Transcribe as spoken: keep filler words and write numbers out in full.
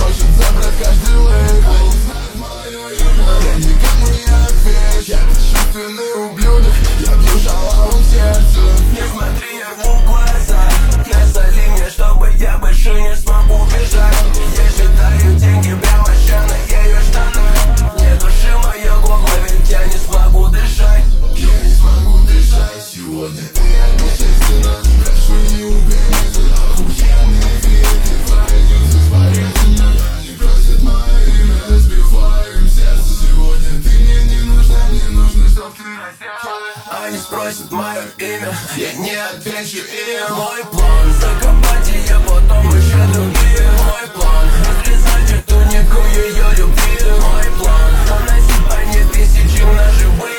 хочет забрать каждый лейбл. Я никому не отвечу, я бесчувственный ублюдок. Я бью шалаву в сердце. Не смотри ему в глаза, не соли мне, чтобы я больше не смогу бежать. Я считаю деньги прямо ща на ее штаны. Не души мое горло, ведь я не смогу дышать. Я не смогу дышать. Сегодня ты обещайся нас. Прошу, не убей меня. Охуенные клипы, твои нюсы бесполезны. Они просят мое имя, разбиваю им сердце. Сегодня ты мне не нужна, мне нужно, чтоб ты рассеялась. Они спросят мое имя, я не отвечу им. Мой план закопать ее, потом еще другие. Мой план разрезать эту некую ее любви. Мой план наносить по ней тысячи ножевые.